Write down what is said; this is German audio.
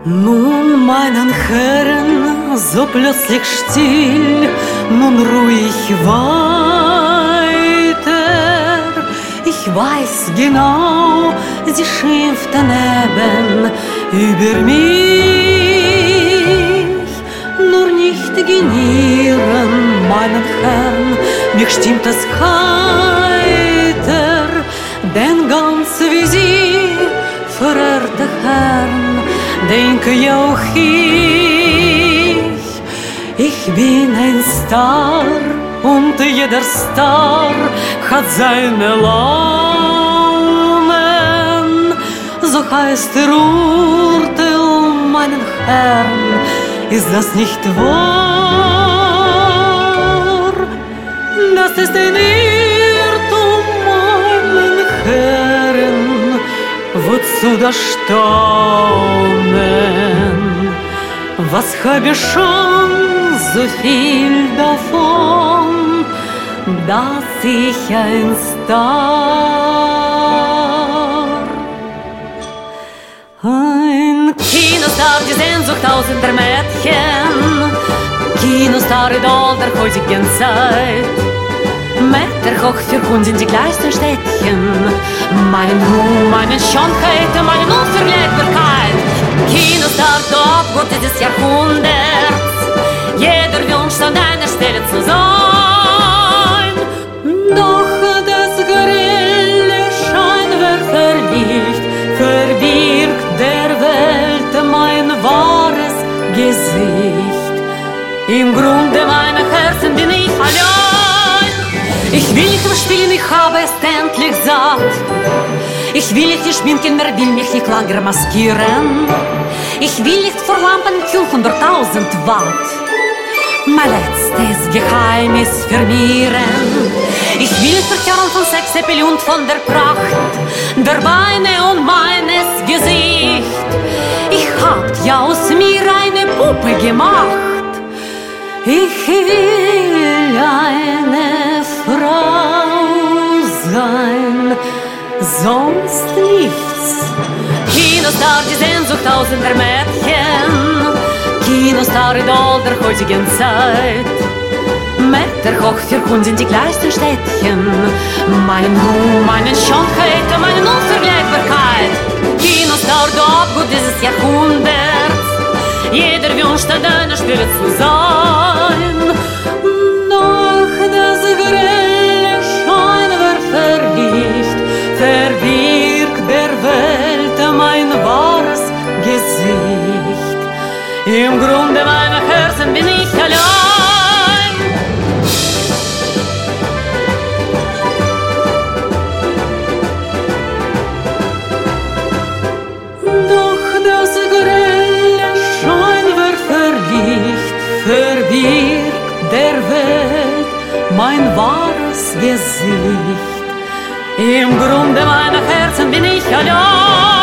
Nun, meinen Herren, so plötzlich still, nun ruhig weiter. Ich weiß genau, sie schimpften eben über mich. Nur nicht genieren, meinen Herren, mich stimmt es heiter, denn ganz wie Sie, verehrte Herren, denke auch ich bin ein Star und jeder Star hat seine Launen. So heißt der Urteil, meinen Herren, ist das nicht wahr? Das ist ein Irrtum, meinen Herren, wozu das Staunen? Was hab ich schon so viel davon, dass ich ein Star, ein Kinostar, die Sehnsucht tausender Mädchen, Kinostar, Idol der heutigen Zeit. Meterhoch für uns in die kleinsten Städtchen, meinen Ruhm, meine Schönheit, meine Unvergleichbarkeit. Kinostar, du Abgott des Jahrhunderts, jeder wünscht an deiner Stelle zu sein. Doch das grelle Scheinwerferlicht verbirgt der Welt mein wahres Gesicht. Im Grunde meiner Herzen bin ich allein. Ich will nicht mehr spielen, ich habe es endlich satt. Ich will nicht schminken, mehr will mich nicht länger maskieren. Ich will nicht vor Lampen kühl 100.000 Watt mein letztes Geheimnis firmieren. Ich will nicht verkehren von Sexappeal und von der Pracht der Beine und meines Gesicht. Ich hab ja aus mir eine Puppe gemacht. Ich will eine Frau sein, sonst nichts. Kinostar, die Sehnsucht tausender Mädchen, Kinostar, Idol der heutigen Zeit. Meterhoch für uns in die kleinsten Städtchen, meinen Ruhm, meine Schönheit, meine Unvergleichbarkeit. Kinostar, du Abgott dieses Jahrhunderts, jeder wünscht an deiner Stelle zu sein. Doch das grelle Scheinwerferlicht verbirgt der Welt mein wahres Gesicht. Im Grunde meiner Herzen bin ich allein. Doch das grelle Scheinwerferlicht verbirgt der Welt mein wahres Gesicht. Im Grunde meiner Herzen bin ich allein.